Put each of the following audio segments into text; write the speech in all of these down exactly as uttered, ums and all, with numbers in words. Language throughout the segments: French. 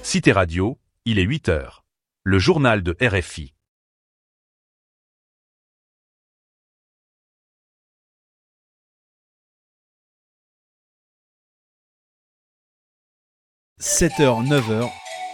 Cité Radio, il est huit heures. Le journal de R F I. sept heures, neuf heures,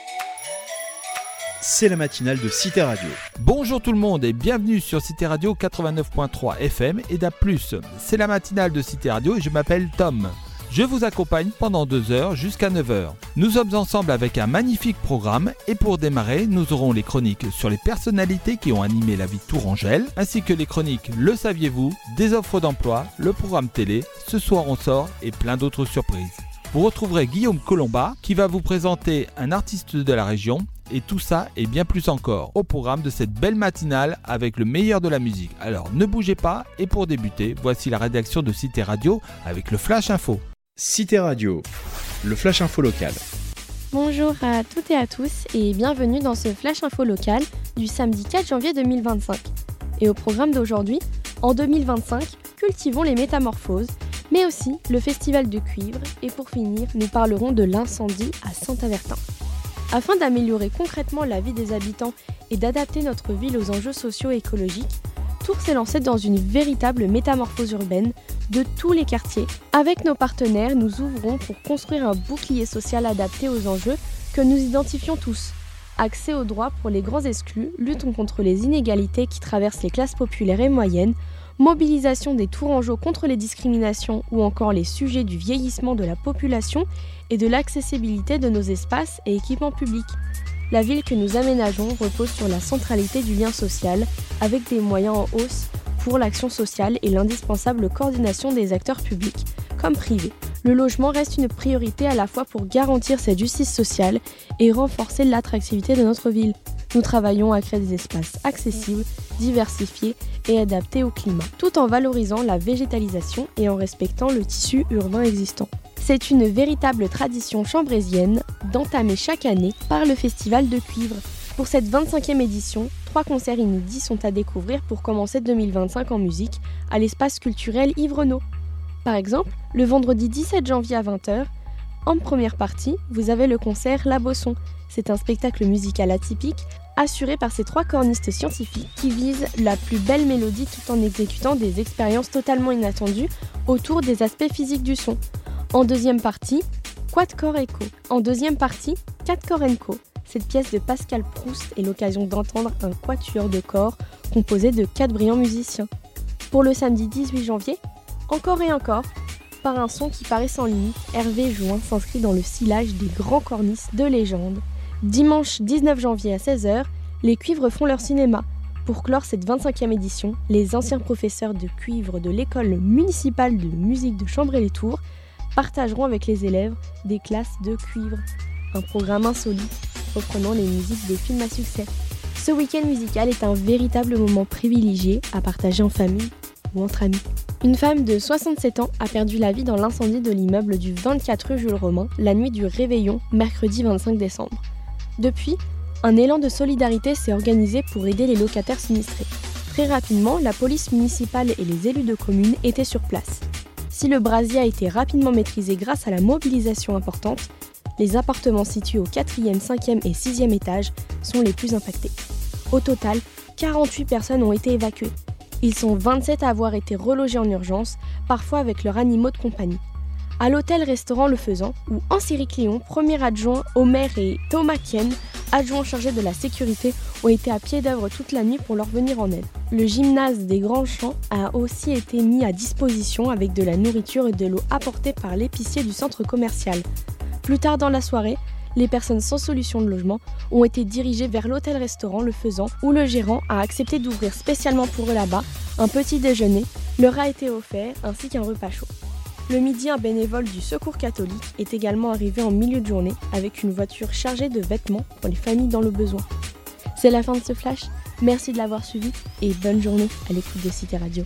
c'est la matinale de Cité Radio. Bonjour tout le monde et bienvenue sur Cité Radio quatre-vingt-neuf virgule trois F M et D A B plus. C'est la matinale de Cité Radio et je m'appelle Tom. Je vous accompagne pendant deux heures jusqu'à neuf heures. Nous sommes ensemble avec un magnifique programme et pour démarrer, nous aurons les chroniques sur les personnalités qui ont animé la vie tourangelle, ainsi que les chroniques Le saviez-vous, des offres d'emploi, le programme télé, Ce soir on sort et plein d'autres surprises. Vous retrouverez Guillaume Colomba qui va vous présenter un artiste de la région et tout ça et bien plus encore au programme de cette belle matinale avec le meilleur de la musique. Alors ne bougez pas et pour débuter, voici la rédaction de Cité Radio avec le Flash Info. Cité Radio, le Flash Info local. Bonjour à toutes et à tous et bienvenue dans ce Flash Info local du samedi quatre janvier deux mille vingt-cinq. Et au programme d'aujourd'hui, en deux mille vingt-cinq, cultivons les métamorphoses, mais aussi le festival de cuivre et pour finir, nous parlerons de l'incendie à Saint-Avertin. Afin d'améliorer concrètement la vie des habitants et d'adapter notre ville aux enjeux socio-écologiques, Tours s'est lancé dans une véritable métamorphose urbaine de tous les quartiers. Avec nos partenaires, nous ouvrons pour construire un bouclier social adapté aux enjeux que nous identifions tous. Accès aux droits pour les grands exclus, luttons contre les inégalités qui traversent les classes populaires et moyennes, mobilisation des Tourangeaux contre les discriminations ou encore les sujets du vieillissement de la population et de l'accessibilité de nos espaces et équipements publics. La ville que nous aménageons repose sur la centralité du lien social, avec des moyens en hausse pour l'action sociale et l'indispensable coordination des acteurs publics comme privés. Le logement reste une priorité à la fois pour garantir cette justice sociale et renforcer l'attractivité de notre ville. Nous travaillons à créer des espaces accessibles, diversifiés et adaptés au climat, tout en valorisant la végétalisation et en respectant le tissu urbain existant. C'est une véritable tradition chambrésienne d'entamer chaque année par le Festival de cuivre. Pour cette vingt-cinquième édition, trois concerts inédits sont à découvrir pour commencer deux mille vingt-cinq en musique à l'espace culturel Yves Renaud. Par exemple, le vendredi dix-sept janvier à vingt heures, en première partie, vous avez le concert La Bosson. C'est un spectacle musical atypique assuré par ces trois cornistes scientifiques qui visent la plus belle mélodie tout en exécutant des expériences totalement inattendues autour des aspects physiques du son. En deuxième partie, Quatuor Echo. En deuxième partie, Quatuor Enco. Cette pièce de Pascal Proust est l'occasion d'entendre un quatuor de corps composé de quatre brillants musiciens. Pour le samedi dix-huit janvier, encore et encore, par un son qui paraît sans limite, Hervé Jouin s'inscrit dans le sillage des grands cornistes de légende. Dimanche dix-neuf janvier à seize heures, les cuivres font leur cinéma. Pour clore cette vingt-cinquième édition, les anciens professeurs de cuivre de l'école municipale de musique de Chambray-les-Tours partageront avec les élèves des classes de cuivre. Un programme insolite reprenant les musiques des films à succès. Ce week-end musical est un véritable moment privilégié à partager en famille ou entre amis. Une femme de soixante-sept ans a perdu la vie dans l'incendie de l'immeuble du vingt-quatre rue Jules Romain la nuit du réveillon, mercredi vingt-cinq décembre. Depuis, un élan de solidarité s'est organisé pour aider les locataires sinistrés. Très rapidement, la police municipale et les élus de communes étaient sur place. Si le brasier a été rapidement maîtrisé grâce à la mobilisation importante, les appartements situés au quatrième, cinquième et sixième étage sont les plus impactés. Au total, quarante-huit personnes ont été évacuées. Ils sont vingt-sept à avoir été relogés en urgence, parfois avec leurs animaux de compagnie. À l'hôtel-restaurant Le Faisan, où Ancéric Léon, premier adjoint au maire, et Thomas Kien, adjoint chargé de la sécurité, ont été à pied d'œuvre toute la nuit pour leur venir en aide. Le gymnase des Grands Champs a aussi été mis à disposition avec de la nourriture et de l'eau apportée par l'épicier du centre commercial. Plus tard dans la soirée, les personnes sans solution de logement ont été dirigées vers l'hôtel-restaurant Le Faisan, où le gérant a accepté d'ouvrir spécialement pour eux là-bas un petit déjeuner, leur a été offert, ainsi qu'un repas chaud. Le midi, un bénévole du Secours catholique est également arrivé en milieu de journée avec une voiture chargée de vêtements pour les familles dans le besoin. C'est la fin de ce flash, merci de l'avoir suivi et bonne journée à l'écoute de Cité Radio.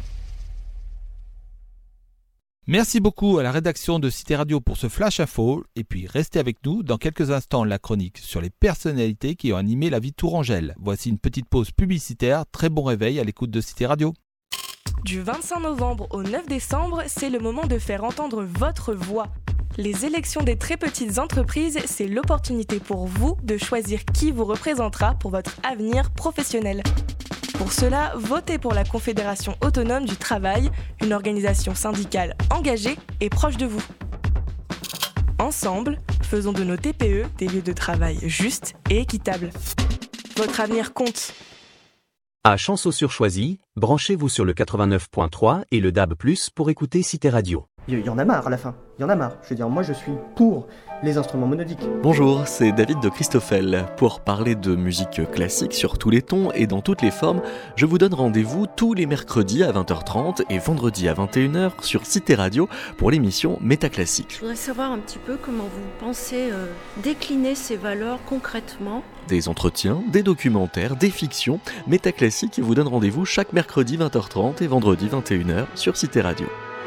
Merci beaucoup à la rédaction de Cité Radio pour ce Flash Info et puis restez avec nous dans quelques instants la chronique sur les personnalités qui ont animé la vie tourangelle. Voici une petite pause publicitaire, très bon réveil à l'écoute de Cité Radio. Du vingt-cinq novembre au neuf décembre, c'est le moment de faire entendre votre voix. Les élections des très petites entreprises, c'est l'opportunité pour vous de choisir qui vous représentera pour votre avenir professionnel. Pour cela, votez pour la Confédération autonome du travail, une organisation syndicale engagée et proche de vous. Ensemble, faisons de nos T P E des lieux de travail justes et équitables. Votre avenir compte. À Chanceau-sur-Choisy, branchez-vous sur le quatre-vingt-neuf point trois et le D A B plus, pour écouter Cité Radio. Il y en a marre à la fin, il y en a marre. Je veux dire, moi je suis pour les instruments monodiques. Bonjour, c'est David de Christoffel. Pour parler de musique classique sur tous les tons et dans toutes les formes, je vous donne rendez-vous tous les mercredis à vingt heures trente et vendredi à vingt et une heures sur Cité Radio pour l'émission Métaclassique. Je voudrais savoir un petit peu comment vous pensez euh, décliner ces valeurs concrètement. Des entretiens, des documentaires, des fictions. Métaclassique vous donne rendez-vous chaque mercredi vingt heures trente et vendredi vingt et une heures sur Cité Radio.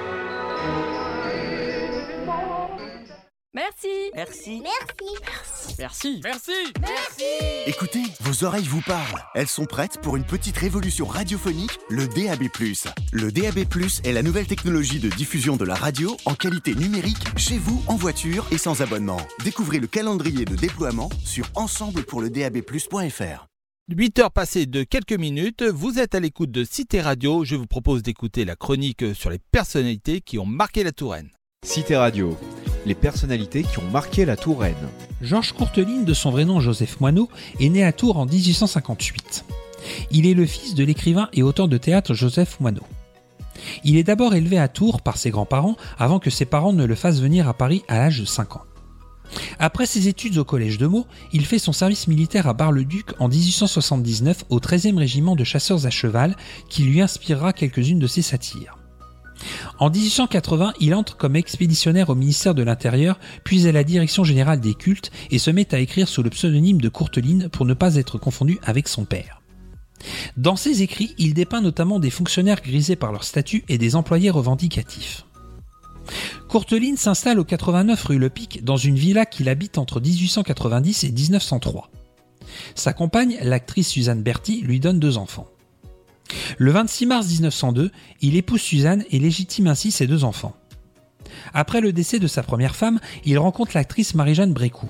Merci. Merci. Merci. Merci. Merci. Merci. Écoutez, vos oreilles vous parlent. Elles sont prêtes pour une petite révolution radiophonique, le D A B plus. Le D A B plus est la nouvelle technologie de diffusion de la radio en qualité numérique, chez vous, en voiture et sans abonnement. Découvrez le calendrier de déploiement sur ensemble pour le D A B plus point F R. huit heures passées de quelques minutes, vous êtes à l'écoute de Cité Radio. Je vous propose d'écouter la chronique sur les personnalités qui ont marqué la Touraine. Cité Radio, les personnalités qui ont marqué la Touraine. Georges Courteline, de son vrai nom Joseph Moineau, est né à Tours en dix-huit cent cinquante-huit. Il est le fils de l'écrivain et auteur de théâtre Joseph Moineau. Il est d'abord élevé à Tours par ses grands-parents avant que ses parents ne le fassent venir à Paris à l'âge de cinq ans. Après ses études au collège de Meaux, il fait son service militaire à Bar-le-Duc en dix-huit cent soixante-dix-neuf au treizième régiment de chasseurs à cheval qui lui inspirera quelques-unes de ses satires. En dix-huit cent quatre-vingts, il entre comme expéditionnaire au ministère de l'Intérieur, puis à la direction générale des cultes et se met à écrire sous le pseudonyme de Courteline pour ne pas être confondu avec son père. Dans ses écrits, il dépeint notamment des fonctionnaires grisés par leur statut et des employés revendicatifs. Courteline s'installe au quatre-vingt-neuf rue Le Pic dans une villa qu'il habite entre dix-huit cent quatre-vingt-dix et dix-neuf cent trois. Sa compagne, l'actrice Suzanne Berthy, lui donne deux enfants. Le vingt-six mars dix-neuf cent deux, il épouse Suzanne et légitime ainsi ses deux enfants. Après le décès de sa première femme, il rencontre l'actrice Marie-Jeanne Brécoux.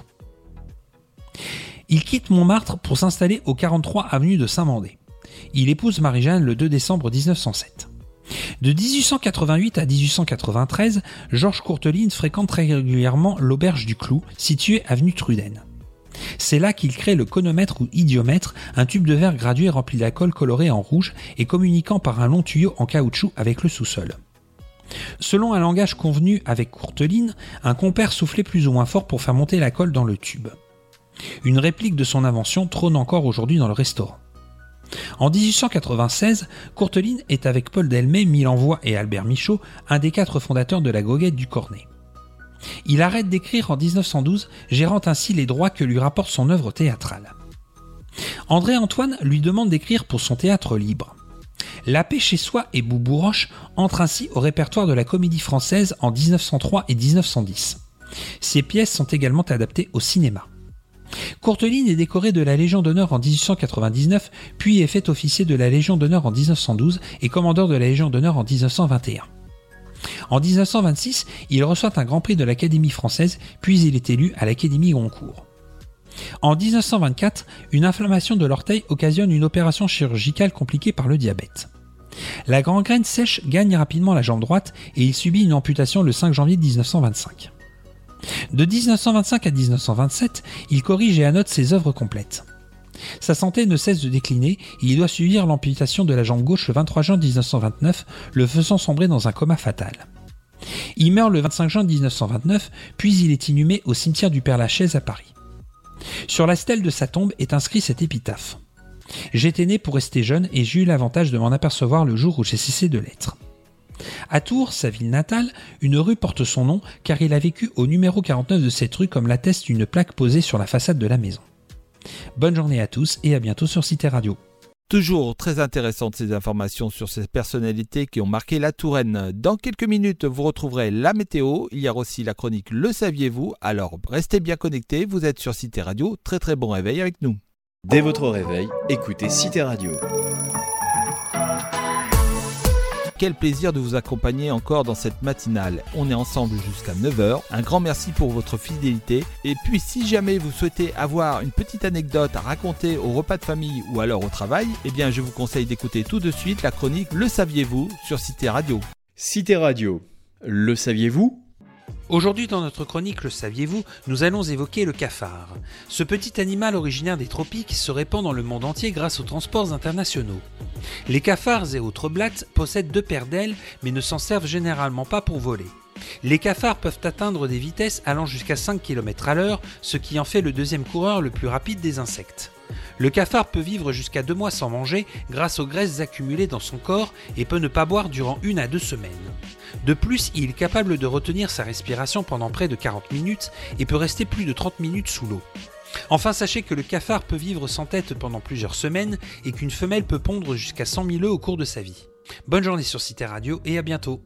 Il quitte Montmartre pour s'installer au quarante-trois avenue de Saint-Mandé. Il épouse Marie-Jeanne le deux décembre dix-neuf cent sept. De dix-huit cent quatre-vingt-huit à dix-huit cent quatre-vingt-treize, Georges Courteline fréquente très régulièrement l'auberge du Clou, située avenue Truden. C'est là qu'il crée le conomètre ou idiomètre, un tube de verre gradué rempli d'alcool coloré en rouge et communiquant par un long tuyau en caoutchouc avec le sous-sol. Selon un langage convenu avec Courteline, un compère soufflait plus ou moins fort pour faire monter la colle dans le tube. Une réplique de son invention trône encore aujourd'hui dans le restaurant. En dix-huit cent quatre-vingt-seize, Courteline est avec Paul Delmet, Milenvois et Albert Michaud, un des quatre fondateurs de la goguette du Cornet. Il arrête d'écrire en dix-neuf cent douze, gérant ainsi les droits que lui rapporte son œuvre théâtrale. André-Antoine lui demande d'écrire pour son théâtre libre. La paix chez soi et Boubou-Roche entrent ainsi au répertoire de la Comédie Française en dix-neuf cent trois et dix-neuf cent dix. Ces pièces sont également adaptées au cinéma. Courteline est décoré de la Légion d'honneur en dix-huit cent quatre-vingt-dix-neuf, puis est fait officier de la Légion d'honneur en dix-neuf cent douze et commandeur de la Légion d'honneur en dix-neuf cent vingt et un. En dix-neuf cent vingt-six, il reçoit un grand prix de l'Académie française, puis il est élu à l'Académie Goncourt. En dix-neuf cent vingt-quatre, une inflammation de l'orteil occasionne une opération chirurgicale compliquée par le diabète. La gangrène sèche gagne rapidement la jambe droite et il subit une amputation le cinq janvier dix-neuf cent vingt-cinq. De dix-neuf cent vingt-cinq à dix-neuf cent vingt-sept, il corrige et annote ses œuvres complètes. Sa santé ne cesse de décliner et il doit subir l'amputation de la jambe gauche le vingt-trois juin dix-neuf cent vingt-neuf, le faisant sombrer dans un coma fatal. Il meurt le vingt-cinq juin dix-neuf cent vingt-neuf, puis il est inhumé au cimetière du Père-Lachaise à Paris. Sur la stèle de sa tombe est inscrit cette épitaphe. « J'étais né pour rester jeune et j'ai eu l'avantage de m'en apercevoir le jour où j'ai cessé de l'être. » À Tours, sa ville natale, une rue porte son nom car il a vécu au numéro quarante-neuf de cette rue comme l'atteste une plaque posée sur la façade de la maison. Bonne journée à tous et à bientôt sur Cité Radio. Toujours très intéressantes ces informations sur ces personnalités qui ont marqué la Touraine. Dans quelques minutes, vous retrouverez la météo. Il y a aussi la chronique Le saviez-vous? Alors restez bien connectés, vous êtes sur Cité Radio. Très très bon réveil avec nous. Dès votre réveil, écoutez Cité Radio. quel plaisir de vous accompagner encore dans cette matinale. On est ensemble jusqu'à neuf heures. Un grand merci pour votre fidélité. Et puis si jamais vous souhaitez avoir une petite anecdote à raconter au repas de famille ou alors au travail, eh bien je vous conseille d'écouter tout de suite la chronique Le saviez-vous sur Cité Radio. Cité Radio, le saviez-vous ? Aujourd'hui dans notre chronique Le saviez-vous, nous allons évoquer le cafard. Ce petit animal originaire des tropiques se répand dans le monde entier grâce aux transports internationaux. Les cafards et autres blattes possèdent deux paires d'ailes mais ne s'en servent généralement pas pour voler. Les cafards peuvent atteindre des vitesses allant jusqu'à cinq kilomètres à l'heure, ce qui en fait le deuxième coureur le plus rapide des insectes. Le cafard peut vivre jusqu'à deux mois sans manger grâce aux graisses accumulées dans son corps et peut ne pas boire durant une à deux semaines. De plus, il est capable de retenir sa respiration pendant près de quarante minutes et peut rester plus de trente minutes sous l'eau. Enfin, sachez que le cafard peut vivre sans tête pendant plusieurs semaines et qu'une femelle peut pondre jusqu'à cent mille œufs au cours de sa vie. Bonne journée sur Cité Radio et à bientôt.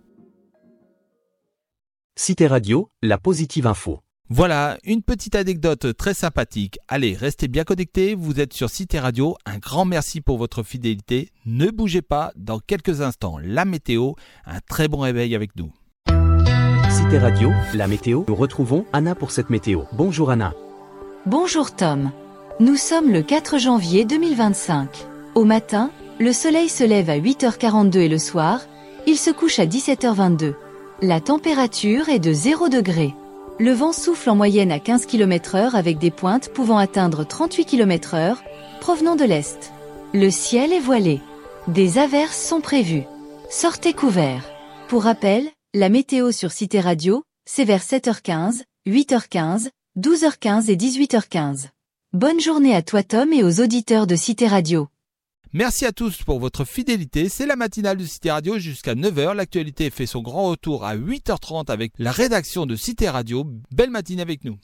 Cité Radio, la positive info. Voilà, une petite anecdote très sympathique. Allez, restez bien connectés, vous êtes sur Cité Radio. Un grand merci pour votre fidélité. Ne bougez pas, dans quelques instants, la météo. Un très bon réveil avec nous. Cité Radio, la météo. Nous retrouvons Anna pour cette météo. Bonjour Anna. Bonjour Tom. Nous sommes le quatre janvier deux mille vingt-cinq. Au matin, le soleil se lève à huit heures quarante-deux et le soir, il se couche à dix-sept heures vingt-deux. La température est de zéro degré. Le vent souffle en moyenne à quinze kilomètres heure avec des pointes pouvant atteindre trente-huit kilomètres heure, provenant de l'est. Le ciel est voilé. Des averses sont prévues. Sortez couverts. Pour rappel, la météo sur Cité Radio, c'est vers sept heures quinze, huit heures quinze, douze heures quinze et dix-huit heures quinze. Bonne journée à toi Tom et aux auditeurs de Cité Radio. Merci à tous pour votre fidélité, c'est la matinale de Cité Radio jusqu'à neuf heures. L'actualité fait son grand retour à huit heures trente avec la rédaction de Cité Radio. Belle matinée avec nous.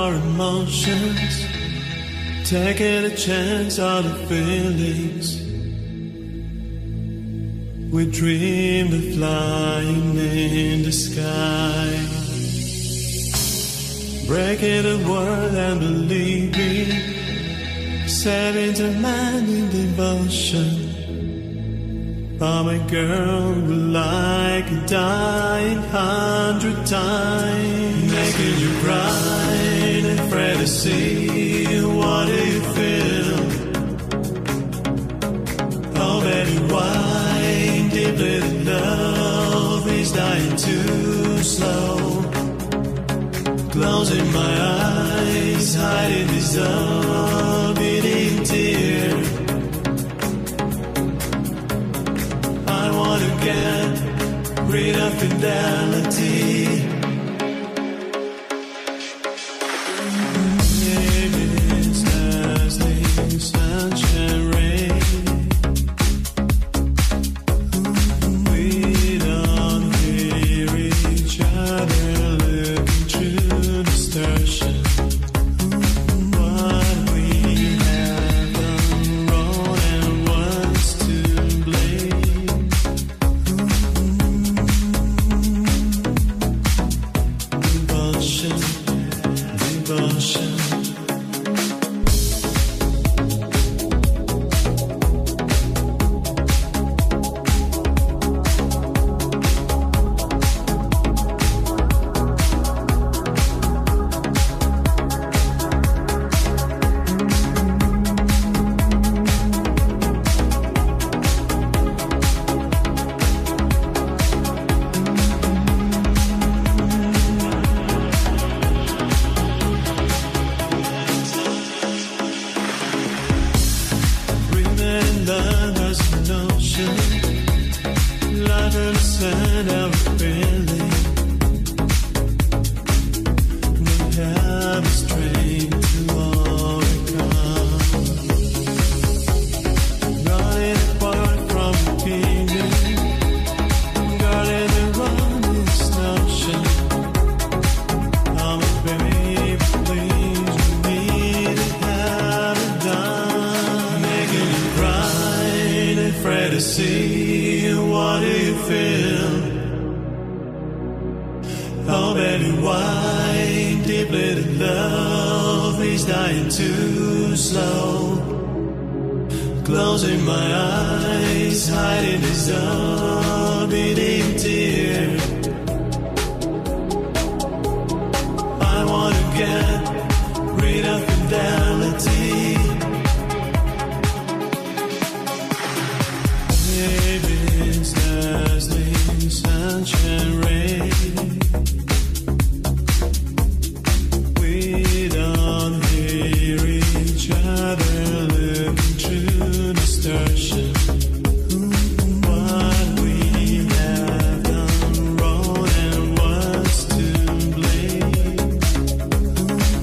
our emotions, taking a chance on the feelings. We dreamed of flying in the sky, breaking the world and believing, saving the man in devotion. Oh, my girl, we're like a dying hundred times, making you cry, afraid to see. What do you feel? Oh, baby, why deeply the love is dying too slow? Closing my eyes, hiding this unbeating tear. I wanna get rid of fidelity. Maybe it's dazzling sunshine rain. We don't hear each other looking through distortion. What we have done wrong and what's to blame. Devotion, devotion. Remain love as an ocean, life in the sand of a feeling. We have the strength to overcome. Running apart from the kingdom, guarding the running ocean. Oh, my baby, please, we need to have it done. Making you cry, afraid to see. What do you feel? Oh, baby, why deeply the love is dying too slow? Closing my eyes, hiding this unbeating tear. I wanna get rid of fidelity. Maybe it's dazzling sunshine rain. We don't hear each other looking through distortion. What we have done wrong and what's to blame.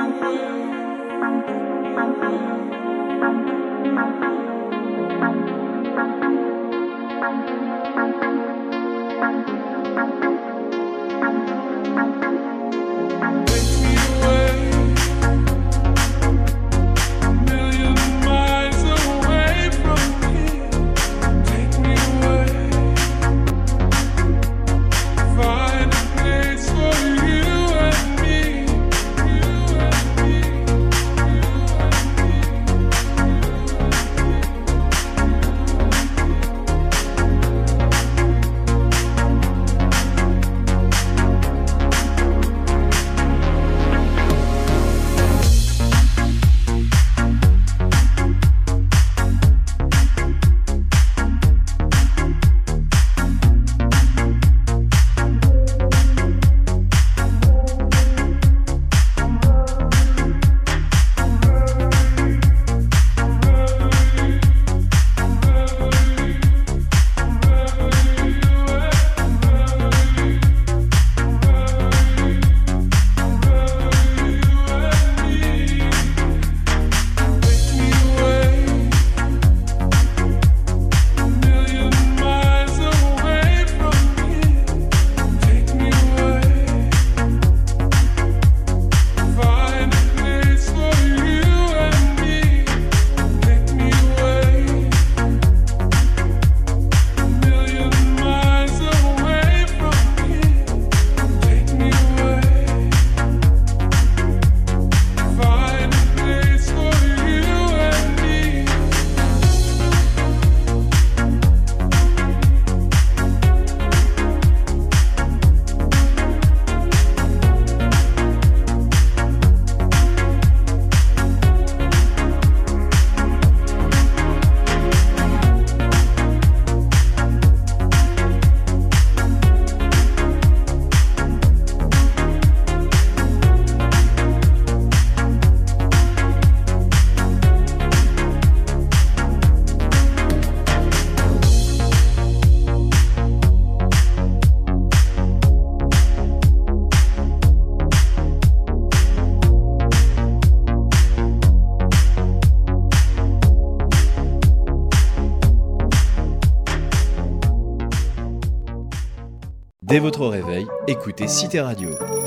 Dès votre réveil, écoutez Cité Radio.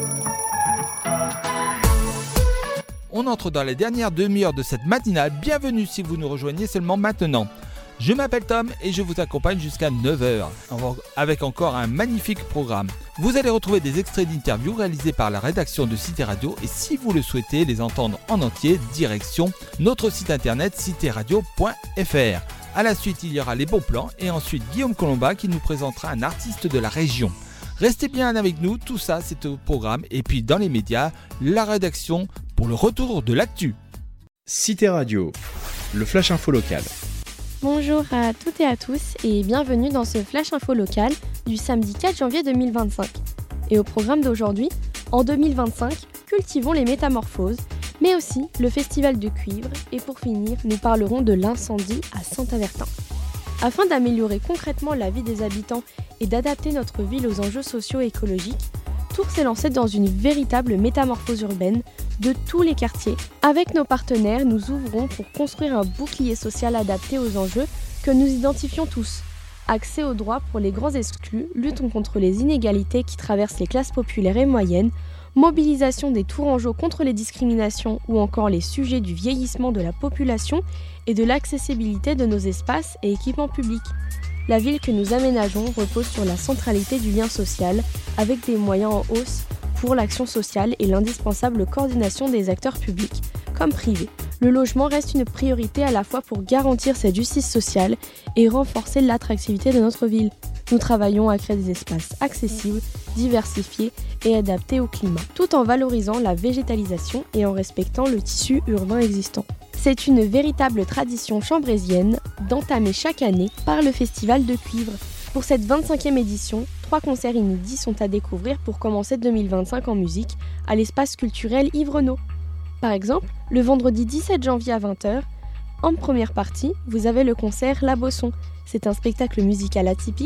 On entre dans la dernière demi-heure de cette matinale. Bienvenue si vous nous rejoignez seulement maintenant. Je m'appelle Tom et je vous accompagne jusqu'à neuf heures avec encore un magnifique programme. Vous allez retrouver des extraits d'interviews réalisés par la rédaction de Cité Radio et si vous le souhaitez les entendre en entier, direction notre site internet cité radio point f r. A la suite, il y aura les bons plans et ensuite Guillaume Colomba qui nous présentera un artiste de la région. Restez bien avec nous, tout ça c'est au programme et puis dans les médias, la rédaction pour le retour de l'actu. Cité Radio, le flash info local. Bonjour à toutes et à tous et bienvenue dans ce flash info local du samedi quatre janvier deux mille vingt-cinq. Et au programme d'aujourd'hui, en deux mille vingt-cinq, cultivons les métamorphoses, mais aussi le festival de cuivre et pour finir, nous parlerons de l'incendie à Saint-Avertin. Afin d'améliorer concrètement la vie des habitants et d'adapter notre ville aux enjeux sociaux et écologiques, Tours s'est lancé dans une véritable métamorphose urbaine de tous les quartiers. Avec nos partenaires, nous ouvrons pour construire un bouclier social adapté aux enjeux que nous identifions tous. Accès aux droits pour les grands exclus, luttons contre les inégalités qui traversent les classes populaires et moyennes, mobilisation des Tourangeaux contre les discriminations ou encore les sujets du vieillissement de la population et de l'accessibilité de nos espaces et équipements publics. La ville que nous aménageons repose sur la centralité du lien social, avec des moyens en hausse pour l'action sociale et l'indispensable coordination des acteurs publics comme privés. Le logement reste une priorité à la fois pour garantir cette justice sociale et renforcer l'attractivité de notre ville. Nous travaillons à créer des espaces accessibles, diversifiés et adaptés au climat, tout en valorisant la végétalisation et en respectant le tissu urbain existant. C'est une véritable tradition chambrésienne d'entamer chaque année par le Festival de Cuivre. Pour cette vingt-cinquième édition, trois concerts inédits sont à découvrir pour commencer deux mille vingt-cinq en musique à l'espace culturel Yves Renaud. Par exemple, le vendredi dix-sept janvier à vingt heures, en première partie, vous avez le concert La Bosson. C'est un spectacle musical atypique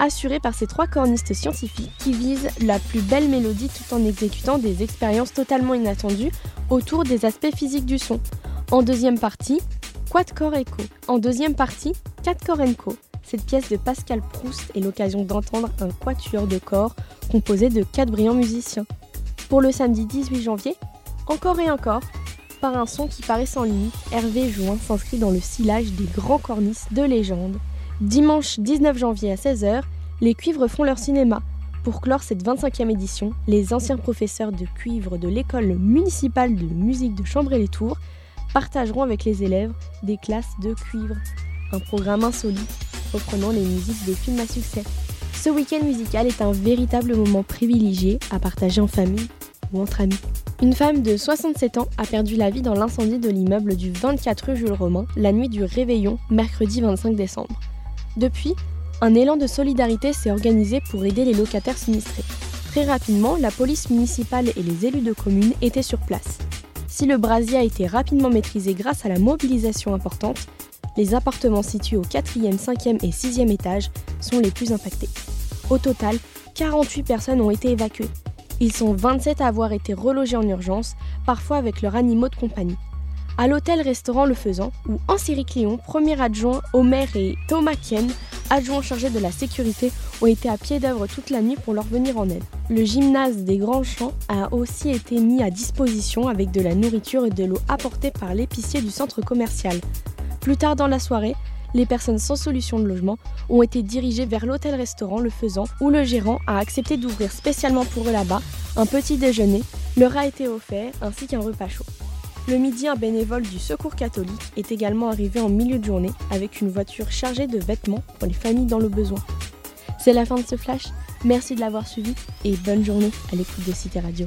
assurée par ces trois cornistes scientifiques qui visent la plus belle mélodie tout en exécutant des expériences totalement inattendues autour des aspects physiques du son. En deuxième partie, Quad-Core Echo. En deuxième partie, quatre-Core Enco. Cette pièce de Pascal Proust est l'occasion d'entendre un quatuor de corps composé de quatre brillants musiciens. Pour le samedi dix-huit janvier, encore et encore, par un son qui paraît sans limite, Hervé Jouin s'inscrit dans le sillage des grands cornistes de légende. Dimanche dix-neuf janvier à seize heures, les cuivres font leur cinéma. Pour clore cette vingt-cinquième édition, les anciens professeurs de cuivre de l'école municipale de musique de Chambray-les-Tours partageront avec les élèves des classes de cuivre. Un programme insolite reprenant les musiques des films à succès. Ce week-end musical est un véritable moment privilégié à partager en famille ou entre amis. Une femme de soixante-sept ans a perdu la vie dans l'incendie de l'immeuble du vingt-quatre rue Jules Romain, la nuit du réveillon, mercredi vingt-cinq décembre. Depuis, un élan de solidarité s'est organisé pour aider les locataires sinistrés. Très rapidement, la police municipale et les élus de communes étaient sur place. Si le brasier a été rapidement maîtrisé grâce à la mobilisation importante, les appartements situés au quatrième, cinquième et sixième étage sont les plus impactés. Au total, quarante-huit personnes ont été évacuées. Ils sont vingt-sept à avoir été relogés en urgence, parfois avec leurs animaux de compagnie. À l'hôtel-restaurant Le Faisan, où Anne-Cérie Cléon, premier adjoint au maire, et Thomas Ken, adjoint chargé de la sécurité, ont été à pied d'œuvre toute la nuit pour leur venir en aide. Le gymnase des Grands Champs a aussi été mis à disposition avec de la nourriture et de l'eau apportée par l'épicier du centre commercial. Plus tard dans la soirée, les personnes sans solution de logement ont été dirigées vers l'hôtel-restaurant Le Faisan, où le gérant a accepté d'ouvrir spécialement pour eux là-bas un petit déjeuner, leur a été offert, ainsi qu'un repas chaud. Le midi, un bénévole du Secours catholique est également arrivé en milieu de journée avec une voiture chargée de vêtements pour les familles dans le besoin. C'est la fin de ce flash, merci de l'avoir suivi et bonne journée à l'écoute de Cité Radio.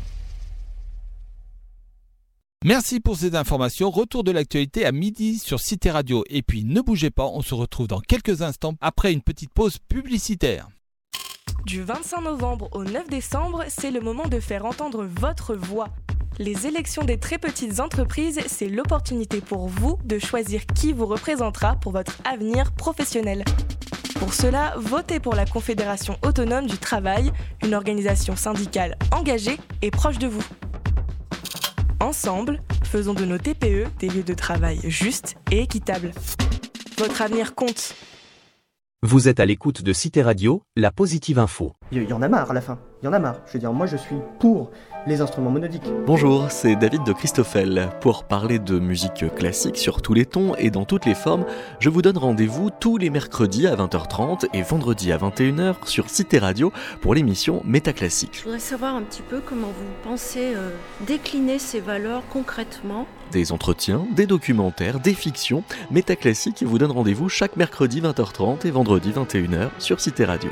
Merci pour ces informations. Retour de l'actualité à midi sur Cité Radio. Et puis ne bougez pas, on se retrouve dans quelques instants après une petite pause publicitaire. Du vingt-cinq novembre au neuf décembre, c'est le moment de faire entendre votre voix. Les élections des très petites entreprises, c'est l'opportunité pour vous de choisir qui vous représentera pour votre avenir professionnel. Pour cela, votez pour la Confédération autonome du travail, une organisation syndicale engagée et proche de vous. Ensemble, faisons de nos T P E des lieux de travail justes et équitables. Votre avenir compte. Vous êtes à l'écoute de Cité Radio, la positive info. Il y en a marre à la fin, il y en a marre. Je veux dire, moi je suis pour les instruments monodiques. Bonjour, c'est David de Christoffel. Pour parler de musique classique sur tous les tons et dans toutes les formes, je vous donne rendez-vous tous les mercredis à vingt heures trente et vendredi à vingt et une heures sur Cité Radio pour l'émission Métaclassique. Je voudrais savoir un petit peu comment vous pensez euh, décliner ces valeurs concrètement. Des entretiens, des documentaires, des fictions. Métaclassique vous donne rendez-vous chaque mercredi vingt heures trente et vendredi vingt et une heures sur Cité Radio.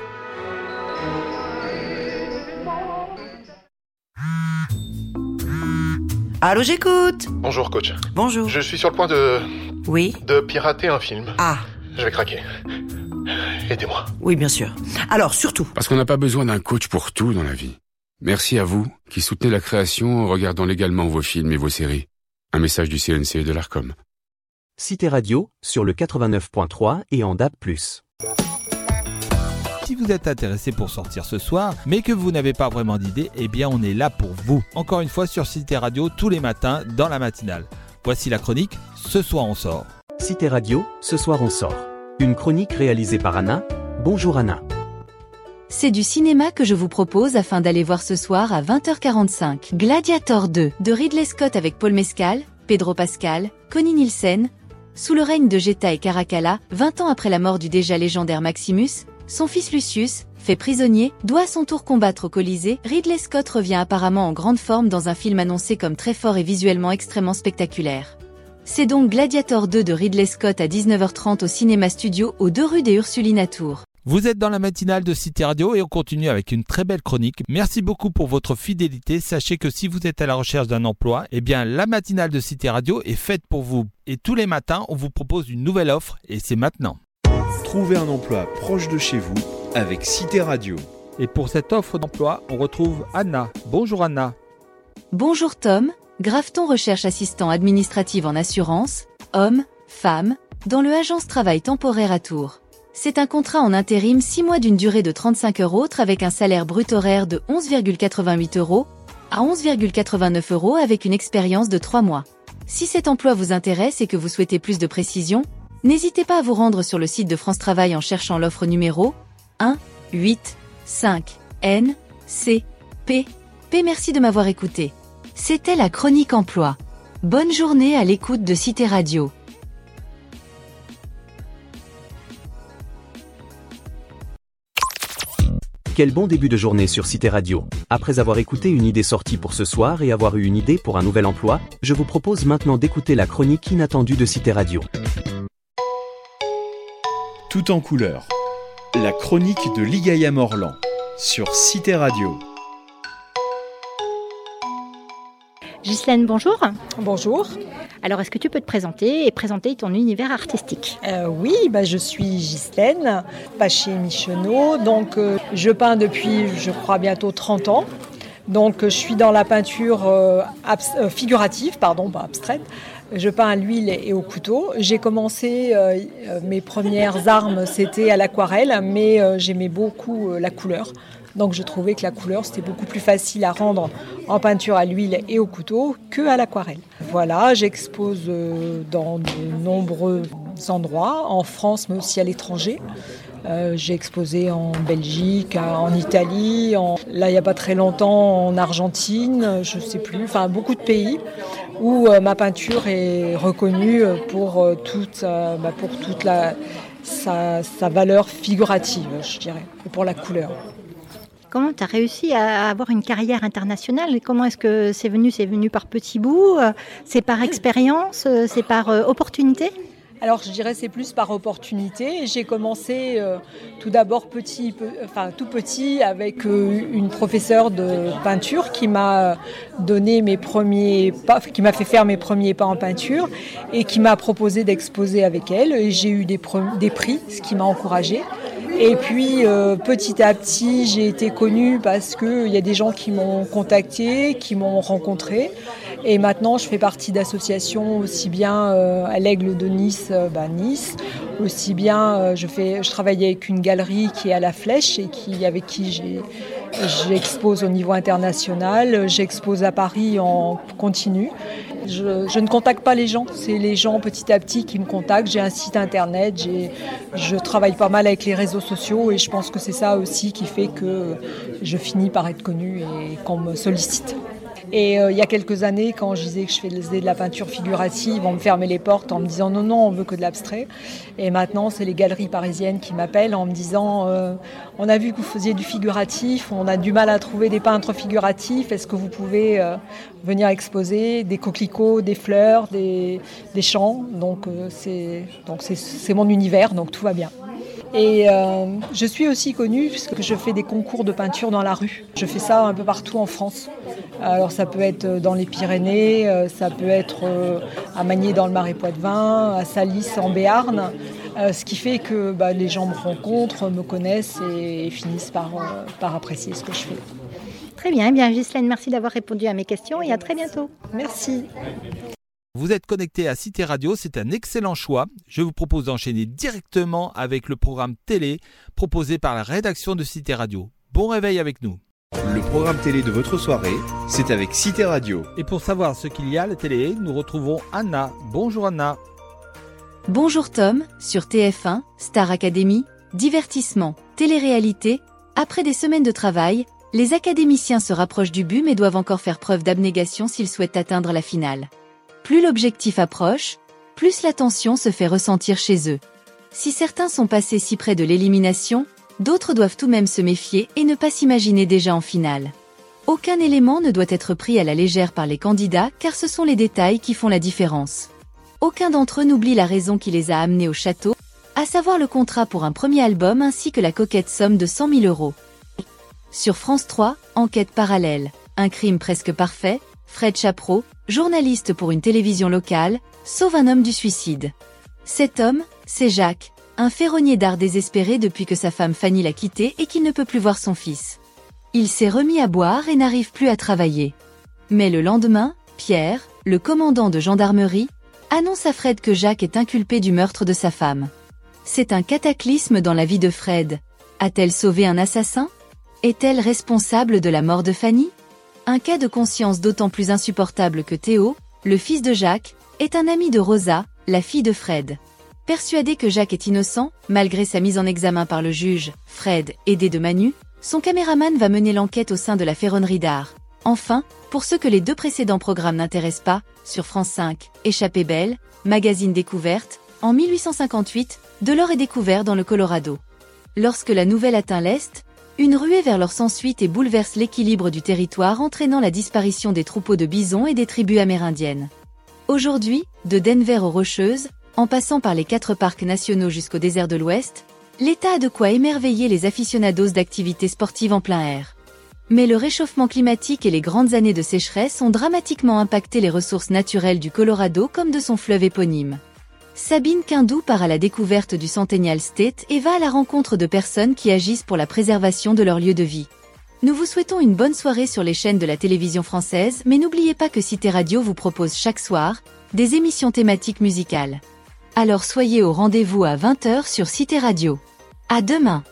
Allô, j'écoute. Bonjour, coach. Bonjour. Je suis sur le point de... Oui. De pirater un film. Ah. Je vais craquer. Aidez-moi. Oui, bien sûr. Alors, surtout. Parce qu'on n'a pas besoin d'un coach pour tout dans la vie. Merci à vous qui soutenez la création en regardant légalement vos films et vos séries. Un message du C N C et de l'ARCOM. Cité Radio, sur le quatre-vingt-neuf point trois et en D A B plus. Si vous êtes intéressé pour sortir ce soir, mais que vous n'avez pas vraiment d'idée, eh bien on est là pour vous. Encore une fois sur Cité Radio, tous les matins, dans la matinale. Voici la chronique, ce soir on sort. Cité Radio, ce soir on sort. Une chronique réalisée par Anna. Bonjour Anna. C'est du cinéma que je vous propose afin d'aller voir ce soir à vingt heures quarante-cinq. Gladiator deux, de Ridley Scott avec Paul Mescal, Pedro Pascal, Connie Nielsen. Sous le règne de Geta et Caracalla, vingt ans après la mort du déjà légendaire Maximus, son fils Lucius, fait prisonnier, doit à son tour combattre au Colisée. Ridley Scott revient apparemment en grande forme dans un film annoncé comme très fort et visuellement extrêmement spectaculaire. C'est donc Gladiator deux de Ridley Scott à dix-neuf heures trente au Cinéma Studio aux deux rue des Ursulines à Tours. Vous êtes dans la matinale de Cité Radio et on continue avec une très belle chronique. Merci beaucoup pour votre fidélité. Sachez que si vous êtes à la recherche d'un emploi, eh bien la matinale de Cité Radio est faite pour vous. Et tous les matins, on vous propose une nouvelle offre et c'est maintenant. Trouvez un emploi proche de chez vous avec Cité Radio. Et pour cette offre d'emploi, on retrouve Anna. Bonjour Anna. Bonjour Tom. Grafton recherche assistant administratif en assurance, homme, femme, dans le agence travail temporaire à Tours. C'est un contrat en intérim six mois d'une durée de trente-cinq heures autres avec un salaire brut horaire de onze virgule quatre-vingt-huit euros à onze virgule quatre-vingt-neuf euros avec une expérience de trois mois. Si cet emploi vous intéresse et que vous souhaitez plus de précisions, n'hésitez pas à vous rendre sur le site de France Travail en cherchant l'offre numéro un huit cinq N C P. P. Merci de m'avoir écouté. C'était la chronique emploi. Bonne journée à l'écoute de Cité Radio. Quel bon début de journée sur Cité Radio. Après avoir écouté une idée sortie pour ce soir et avoir eu une idée pour un nouvel emploi, je vous propose maintenant d'écouter la chronique inattendue de Cité Radio. Tout en couleur. La chronique de Ligaya Morland sur Cité Radio. Ghislaine, bonjour. Bonjour. Alors, est-ce que tu peux te présenter et présenter ton univers artistique ? euh, Oui, bah, je suis Ghislaine, Paché Michonneau. Donc, euh, je peins depuis, je crois, bientôt trente ans. Donc, je suis dans la peinture euh, abs- euh, figurative, pardon, pas abstraite. Je peins à l'huile et au couteau. J'ai commencé, euh, mes premières armes, c'était à l'aquarelle, mais euh, j'aimais beaucoup euh, la couleur. Donc je trouvais que la couleur, c'était beaucoup plus facile à rendre en peinture à l'huile et au couteau qu'à l'aquarelle. Voilà, j'expose euh, dans de nombreux endroits, en France mais aussi à l'étranger. Euh, j'ai exposé en Belgique, en Italie, en... là il n'y a pas très longtemps en Argentine, je ne sais plus, enfin beaucoup de pays où euh, ma peinture est reconnue pour euh, toute, euh, bah, pour toute la, sa, sa valeur figurative, je dirais, et pour la couleur. Comment tu as réussi à avoir une carrière internationale ? Comment est-ce que c'est venu ? C'est venu par petits bouts ? C'est par expérience ? C'est par euh, opportunité ? Alors je dirais c'est plus par opportunité. J'ai commencé euh, tout d'abord petit, peu, enfin tout petit avec euh, une professeure de peinture qui m'a donné mes premiers pas, qui m'a fait faire mes premiers pas en peinture et qui m'a proposé d'exposer avec elle. Et j'ai eu des, pre- des prix, ce qui m'a encouragée. Et puis euh, petit à petit, j'ai été connue parce qu'il y a des gens qui m'ont contactée, qui m'ont rencontrée. Et maintenant, je fais partie d'associations aussi bien euh, à l'Aigle de Nice, euh, bah, Nice, aussi bien euh, je, fais, je travaille avec une galerie qui est à La Flèche et qui, avec qui j'ai, j'expose au niveau international. J'expose à Paris en continu. Je, je ne contacte pas les gens, c'est les gens petit à petit qui me contactent. J'ai un site internet, j'ai, je travaille pas mal avec les réseaux sociaux et je pense que c'est ça aussi qui fait que je finis par être connue et qu'on me sollicite. Et euh, il y a quelques années, quand je disais que je faisais de la peinture figurative, on me fermait les portes en me disant non, non, on veut que de l'abstrait. Et maintenant, c'est les galeries parisiennes qui m'appellent en me disant euh, on a vu que vous faisiez du figuratif, on a du mal à trouver des peintres figuratifs, est-ce que vous pouvez euh, venir exposer des coquelicots, des fleurs, des, des champs. Donc, euh, c'est, donc c'est, c'est mon univers, donc tout va bien. Et euh, je suis aussi connue puisque je fais des concours de peinture dans la rue. Je fais ça un peu partout en France. Alors ça peut être dans les Pyrénées, ça peut être à Magné dans le Marais-Poitevin, à Salis en Béarn. Ce qui fait que bah, les gens me rencontrent, me connaissent et, et finissent par, par apprécier ce que je fais. Très bien, eh bien Ghislaine, merci d'avoir répondu à mes questions et à très bientôt. Merci. Vous êtes connecté à Cité Radio, c'est un excellent choix. Je vous propose d'enchaîner directement avec le programme télé proposé par la rédaction de Cité Radio. Bon réveil avec nous. Le programme télé de votre soirée, c'est avec Cité Radio. Et pour savoir ce qu'il y a à la télé, nous retrouvons Anna. Bonjour Anna. Bonjour Tom, sur T F un, Star Academy, divertissement, télé-réalité. Après des semaines de travail, les académiciens se rapprochent du but mais doivent encore faire preuve d'abnégation s'ils souhaitent atteindre la finale. Plus l'objectif approche, plus la tension se fait ressentir chez eux. Si certains sont passés si près de l'élimination, d'autres doivent tout de même se méfier et ne pas s'imaginer déjà en finale. Aucun élément ne doit être pris à la légère par les candidats car ce sont les détails qui font la différence. Aucun d'entre eux n'oublie la raison qui les a amenés au château, à savoir le contrat pour un premier album ainsi que la coquette somme de cent mille euros. Sur France trois, enquête parallèle, un crime presque parfait, Fred Chapreau, journaliste pour une télévision locale, sauve un homme du suicide. Cet homme, c'est Jacques, un ferronnier d'art désespéré depuis que sa femme Fanny l'a quitté et qu'il ne peut plus voir son fils. Il s'est remis à boire et n'arrive plus à travailler. Mais le lendemain, Pierre, le commandant de gendarmerie, annonce à Fred que Jacques est inculpé du meurtre de sa femme. C'est un cataclysme dans la vie de Fred. A-t-elle sauvé un assassin ? Est-elle responsable de la mort de Fanny ? Un cas de conscience d'autant plus insupportable que Théo, le fils de Jacques, est un ami de Rosa, la fille de Fred. Persuadé que Jacques est innocent, malgré sa mise en examen par le juge, Fred, aidé de Manu, son caméraman va mener l'enquête au sein de la ferronnerie d'art. Enfin, pour ceux que les deux précédents programmes n'intéressent pas, sur France cinq, Échappée belle, magazine découverte, en mille huit cent cinquante-huit, de l'or est découvert dans le Colorado. Lorsque la nouvelle atteint l'Est, une ruée vers l'or s'ensuit et bouleverse l'équilibre du territoire entraînant la disparition des troupeaux de bisons et des tribus amérindiennes. Aujourd'hui, de Denver aux Rocheuses, en passant par les quatre parcs nationaux jusqu'au désert de l'Ouest, l'État a de quoi émerveiller les aficionados d'activités sportives en plein air. Mais le réchauffement climatique et les grandes années de sécheresse ont dramatiquement impacté les ressources naturelles du Colorado comme de son fleuve éponyme. Sabine Quindou part à la découverte du Centennial State et va à la rencontre de personnes qui agissent pour la préservation de leur lieu de vie. Nous vous souhaitons une bonne soirée sur les chaînes de la télévision française, mais n'oubliez pas que Cité Radio vous propose chaque soir des émissions thématiques musicales. Alors soyez au rendez-vous à vingt heures sur Cité Radio. À demain.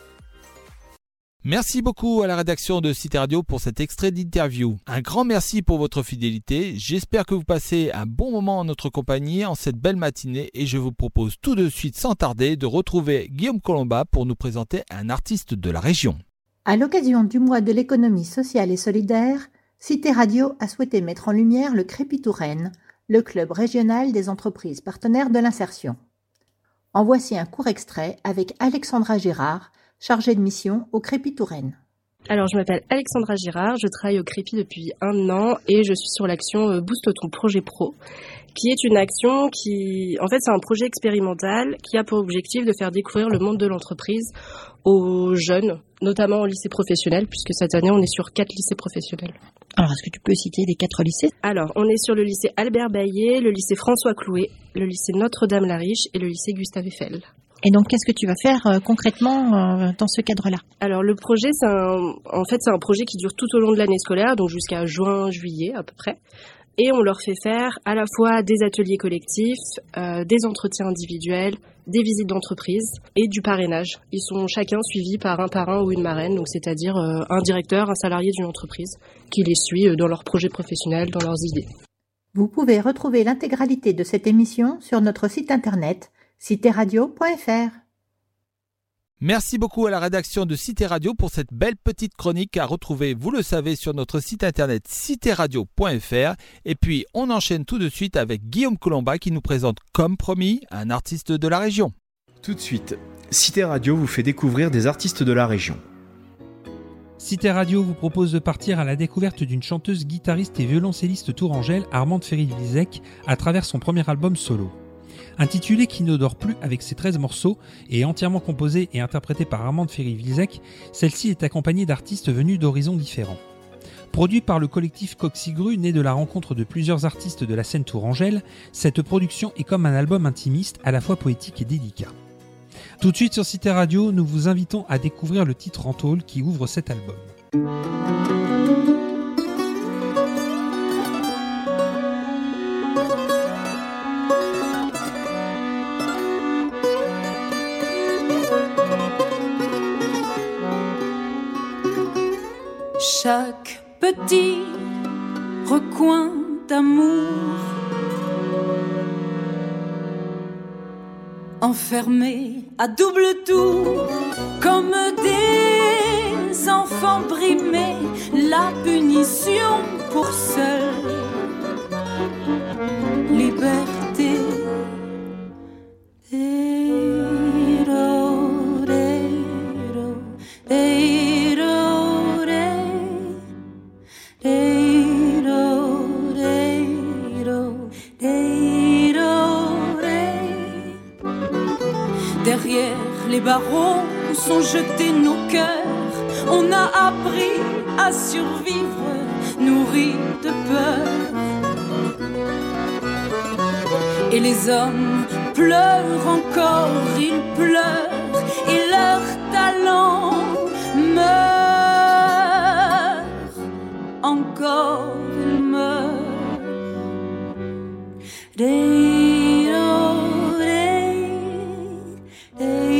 Merci beaucoup à la rédaction de Cité Radio pour cet extrait d'interview. Un grand merci pour votre fidélité. J'espère que vous passez un bon moment en notre compagnie en cette belle matinée et je vous propose tout de suite sans tarder de retrouver Guillaume Colomba pour nous présenter un artiste de la région. À l'occasion du mois de l'économie sociale et solidaire, Cité Radio a souhaité mettre en lumière le Crépi Touraine, le club régional des entreprises partenaires de l'insertion. En voici un court extrait avec Alexandra Girard, chargée de mission au Crépi Touraine. Alors, je m'appelle Alexandra Girard, je travaille au Crépi depuis un an et je suis sur l'action Booste ton projet pro, qui est une action qui, en fait, c'est un projet expérimental qui a pour objectif de faire découvrir le monde de l'entreprise aux jeunes, notamment au lycée professionnel, puisque cette année, on est sur quatre lycées professionnels. Alors, est-ce que tu peux citer les quatre lycées ? Alors, on est sur le lycée Albert Baillet, le lycée François Clouet, le lycée Notre-Dame-la-Riche et le lycée Gustave Eiffel. Et donc, qu'est-ce que tu vas faire euh, concrètement euh, dans ce cadre-là ? Alors, le projet, c'est un, en fait, c'est un projet qui dure tout au long de l'année scolaire, donc jusqu'à juin, juillet à peu près. Et on leur fait faire à la fois des ateliers collectifs, euh, des entretiens individuels, des visites d'entreprise et du parrainage. Ils sont chacun suivis par un parrain ou une marraine, donc c'est-à-dire euh, un directeur, un salarié d'une entreprise qui les suit dans leurs projets professionnels, dans leurs idées. Vous pouvez retrouver l'intégralité de cette émission sur notre site internet cité radio point f r. Merci beaucoup à la rédaction de Cité Radio pour cette belle petite chronique à retrouver, vous le savez, sur notre site internet cité radio point f r. Et puis, on enchaîne tout de suite avec Guillaume Colomba qui nous présente, comme promis, un artiste de la région. Tout de suite, Cité Radio vous fait découvrir des artistes de la région. Cité Radio vous propose de partir à la découverte d'une chanteuse, guitariste et violoncelliste tourangelle, Armande Ferry-Vilzec, à travers son premier album solo. Intitulé Qui ne dort plus avec ses treize morceaux et entièrement composé et interprété par Armande Ferry-Vilzec, celle-ci est accompagnée d'artistes venus d'horizons différents. Produit par le collectif Coxigru, né de la rencontre de plusieurs artistes de la scène tourangelle, cette production est comme un album intimiste à la fois poétique et délicat. Tout de suite sur Cité Radio, nous vous invitons à découvrir le titre en tôle qui ouvre cet album. Chaque petit recoin d'amour enfermés à double tour comme des enfants brimés, la punition pour seule liberté. Derrière les barreaux où sont jetés nos cœurs, on a appris à survivre, nourris de peur. Et les hommes pleurent encore, ils pleurent, et leur talent meurt. Encore ils meurent. Day, oh, day, day.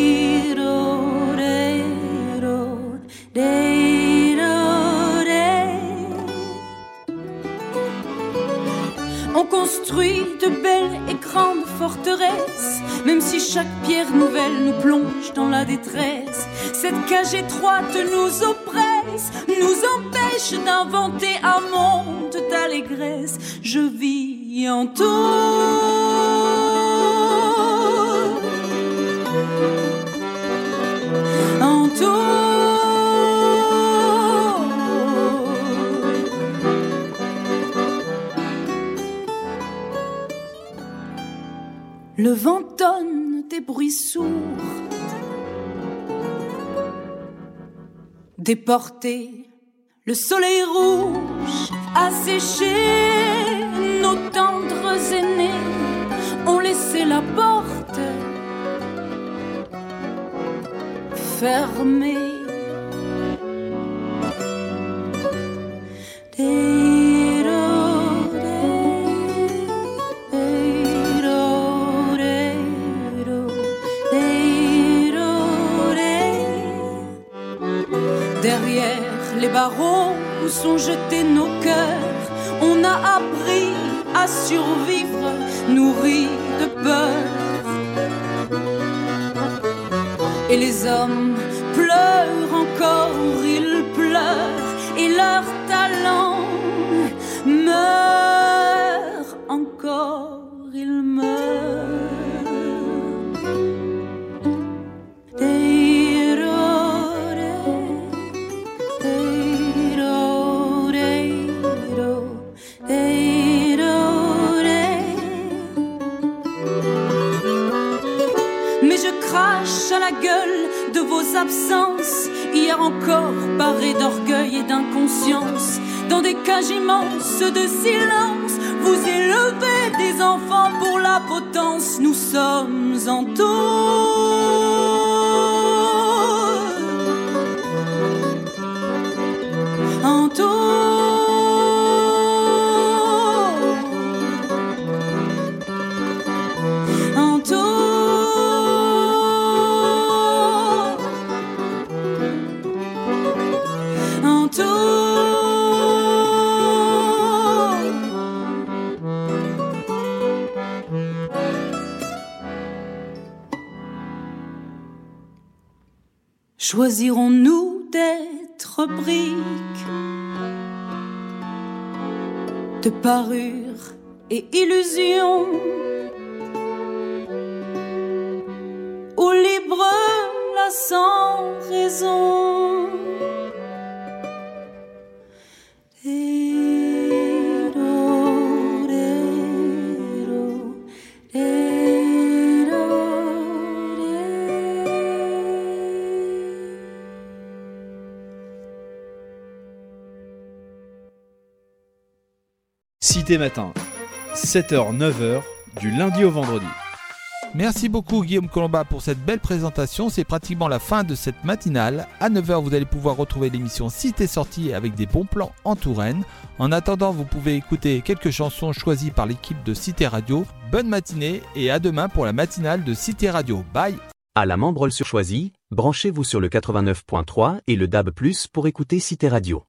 construit de belles et grandes forteresses, même si chaque pierre nouvelle nous plonge dans la détresse. Cette cage étroite nous oppresse, nous empêche d'inventer un monde d'allégresse. Je vis en tout, en tout. Le vent donne des bruits sourds, déporté, le soleil rouge a séché. Nos tendres aînés ont laissé la porte fermée. Derrière les barreaux où sont jetés nos cœurs, on a appris à survivre, nourris de peur. Et les hommes pleurent encore, ils pleurent, et leur talent meurt encore, ils meurent. À la gueule de vos absences, hier encore parés d'orgueil et d'inconscience, dans des cages immenses de silence, vous élevez des enfants pour la potence. Nous sommes en tout, en tout. Choisirons-nous d'être briques de parure et illusion, ou libre là sans raison? Cité Matin, sept heures neuf heures, du lundi au vendredi. Merci beaucoup Guillaume Colomba pour cette belle présentation. C'est pratiquement la fin de cette matinale. À neuf heures, vous allez pouvoir retrouver l'émission Cité Sortie avec des bons plans en Touraine. En attendant, vous pouvez écouter quelques chansons choisies par l'équipe de Cité Radio. Bonne matinée et à demain pour la matinale de Cité Radio. Bye. À la Membrole sur Choisy, branchez-vous sur le quatre-vingt-neuf point trois et le D A B plus, pour écouter Cité Radio.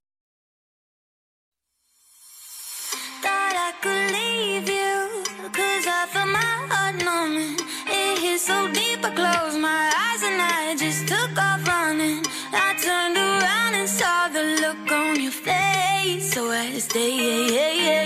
So deep I closed my eyes and I just took off running. I turned around and saw the look on your face. So I stay,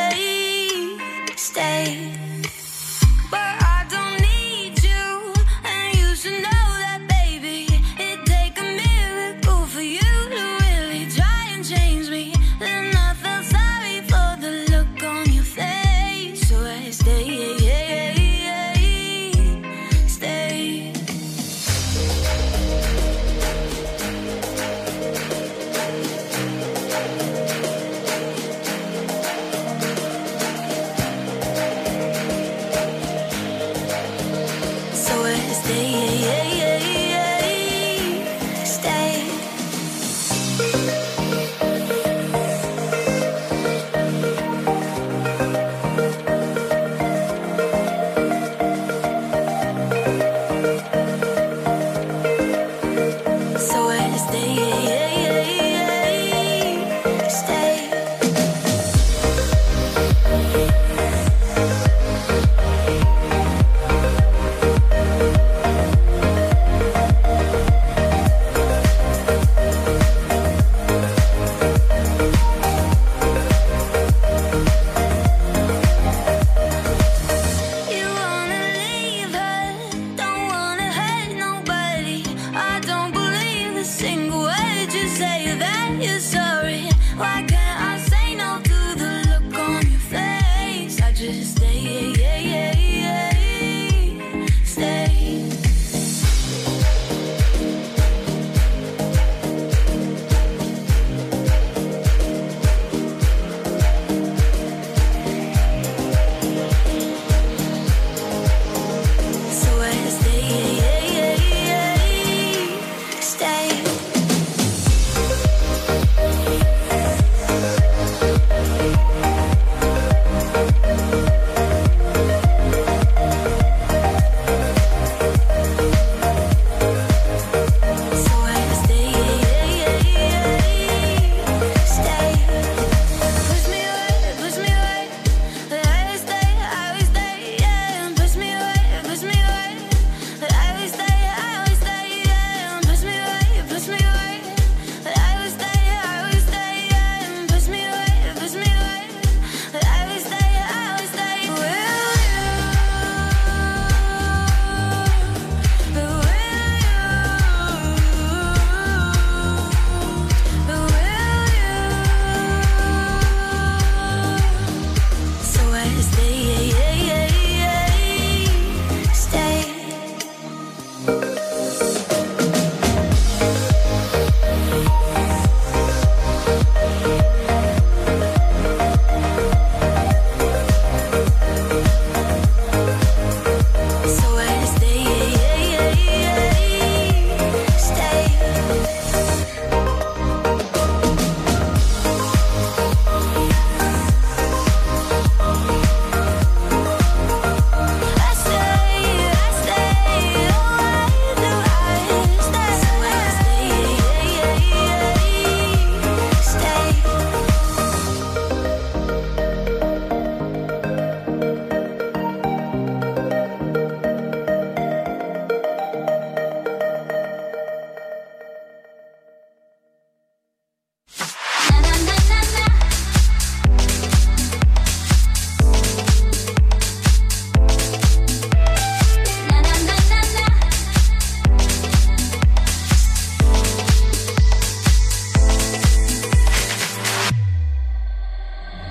stay. But I don't need you, and you should know that, baby. It'd take a miracle for you to really try and change me. Then I felt sorry for the look on your face. So I stay.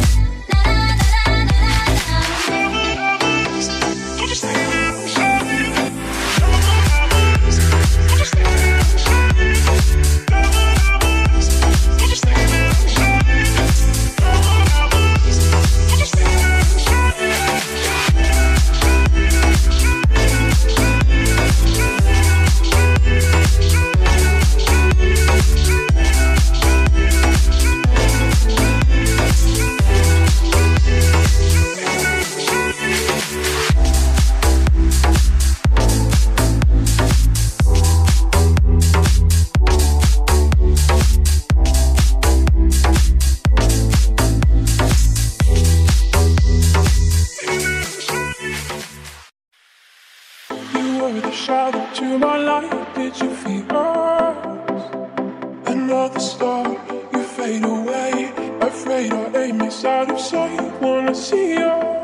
To my light, did you feel us? Another star, you fade away. Afraid our aim is out of sight. Wanna see us.